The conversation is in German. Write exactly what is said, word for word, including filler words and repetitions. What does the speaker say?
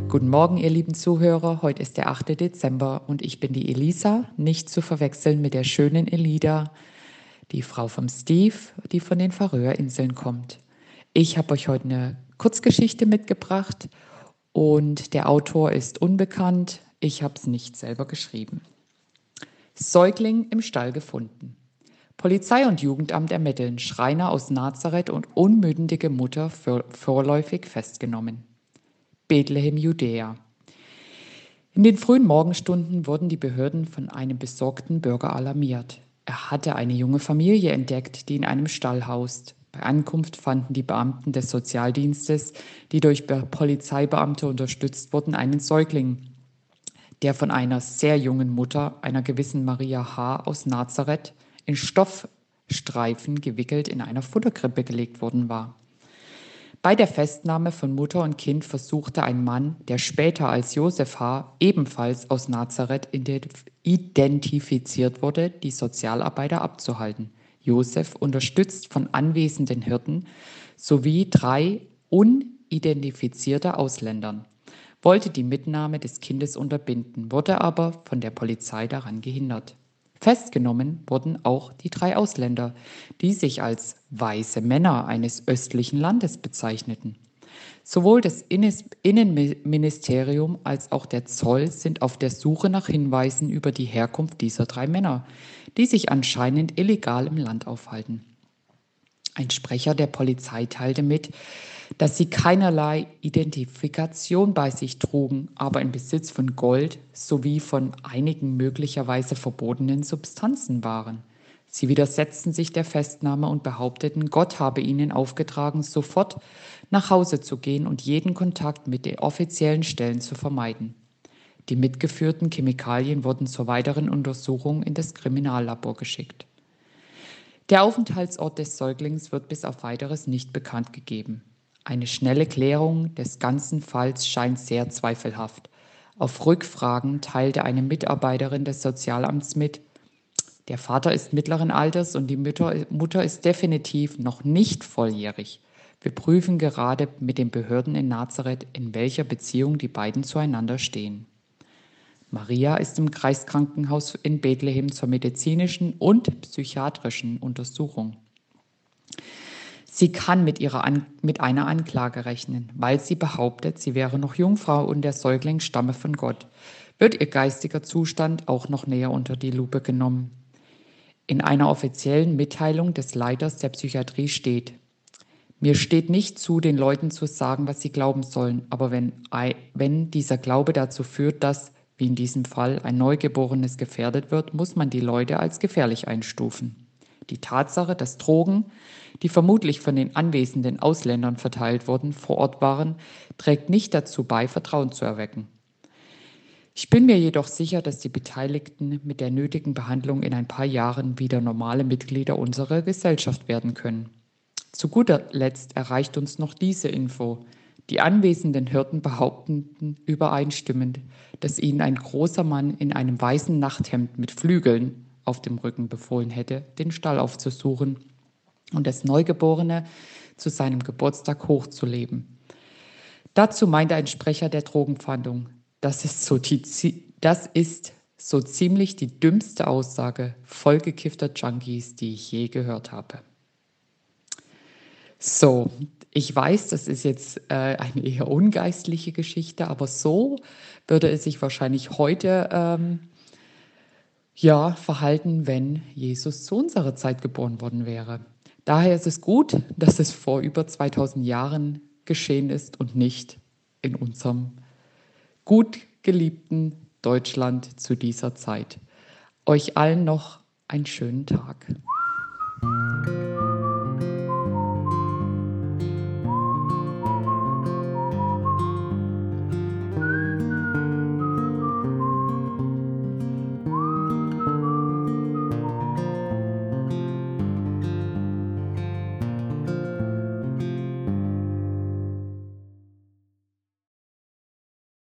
Guten Morgen, ihr lieben Zuhörer. Heute ist der achte Dezember und ich bin die Elisa, nicht zu verwechseln mit der schönen Elida, die Frau vom Steve, die von den Färöerinseln kommt. Ich habe euch heute eine Kurzgeschichte mitgebracht und der Autor ist unbekannt. Ich habe es nicht selber geschrieben. Säugling im Stall gefunden. Polizei und Jugendamt ermitteln, Schreiner aus Nazareth und unmündige Mutter vor, vorläufig festgenommen. Bethlehem, Judäa. In den frühen Morgenstunden wurden die Behörden von einem besorgten Bürger alarmiert. Er hatte eine junge Familie entdeckt, die in einem Stall haust. Bei Ankunft fanden die Beamten des Sozialdienstes, die durch Polizeibeamte unterstützt wurden, einen Säugling, der von einer sehr jungen Mutter, einer gewissen Maria H. aus Nazareth, in Stoffstreifen gewickelt in einer Futterkrippe gelegt worden war. Bei der Festnahme von Mutter und Kind versuchte ein Mann, der später als Josef H., ebenfalls aus Nazareth identifiziert wurde, die Sozialarbeiter abzuhalten. Josef, unterstützt von anwesenden Hirten sowie drei unidentifizierte Ausländern, wollte die Mitnahme des Kindes unterbinden, wurde aber von der Polizei daran gehindert. Festgenommen wurden auch die drei Ausländer, die sich als weiße Männer eines östlichen Landes bezeichneten. Sowohl das Innenministerium als auch der Zoll sind auf der Suche nach Hinweisen über die Herkunft dieser drei Männer, die sich anscheinend illegal im Land aufhalten. Ein Sprecher der Polizei teilte mit, dass sie keinerlei Identifikation bei sich trugen, aber im Besitz von Gold sowie von einigen möglicherweise verbotenen Substanzen waren. Sie widersetzten sich der Festnahme und behaupteten, Gott habe ihnen aufgetragen, sofort nach Hause zu gehen und jeden Kontakt mit den offiziellen Stellen zu vermeiden. Die mitgeführten Chemikalien wurden zur weiteren Untersuchung in das Kriminallabor geschickt. Der Aufenthaltsort des Säuglings wird bis auf Weiteres nicht bekannt gegeben. Eine schnelle Klärung des ganzen Falls scheint sehr zweifelhaft. Auf Rückfragen teilte eine Mitarbeiterin des Sozialamts mit, der Vater ist mittleren Alters und die Mutter, Mutter ist definitiv noch nicht volljährig. Wir prüfen gerade mit den Behörden in Nazareth, in welcher Beziehung die beiden zueinander stehen. Maria ist im Kreiskrankenhaus in Bethlehem zur medizinischen und psychiatrischen Untersuchung. Sie kann mit, ihrer An- mit einer Anklage rechnen, weil sie behauptet, sie wäre noch Jungfrau und der Säugling stamme von Gott. Wird ihr geistiger Zustand auch noch näher unter die Lupe genommen. In einer offiziellen Mitteilung des Leiters der Psychiatrie steht: Mir steht nicht zu, den Leuten zu sagen, was sie glauben sollen, aber wenn, wenn dieser Glaube dazu führt, dass, wie in diesem Fall, ein Neugeborenes gefährdet wird, muss man die Leute als gefährlich einstufen. Die Tatsache, dass Drogen, die vermutlich von den anwesenden Ausländern verteilt wurden, vor Ort waren, trägt nicht dazu bei, Vertrauen zu erwecken. Ich bin mir jedoch sicher, dass die Beteiligten mit der nötigen Behandlung in ein paar Jahren wieder normale Mitglieder unserer Gesellschaft werden können. Zu guter Letzt erreicht uns noch diese Info. Die anwesenden Hirten behaupteten übereinstimmend, dass ihnen ein großer Mann in einem weißen Nachthemd mit Flügeln auf dem Rücken befohlen hätte, den Stall aufzusuchen und das Neugeborene zu seinem Geburtstag hochzuleben. Dazu meinte ein Sprecher der Drogenfahndung, das ist so, die, das ist so ziemlich die dümmste Aussage vollgekiffter Junkies, die ich je gehört habe. So, ich weiß, das ist jetzt äh, eine eher ungeistliche Geschichte, aber so würde es sich wahrscheinlich heute ähm, ja, verhalten, wenn Jesus zu unserer Zeit geboren worden wäre. Daher ist es gut, dass es vor über zweitausend Jahren geschehen ist und nicht in unserem gut geliebten Deutschland zu dieser Zeit. Euch allen noch einen schönen Tag.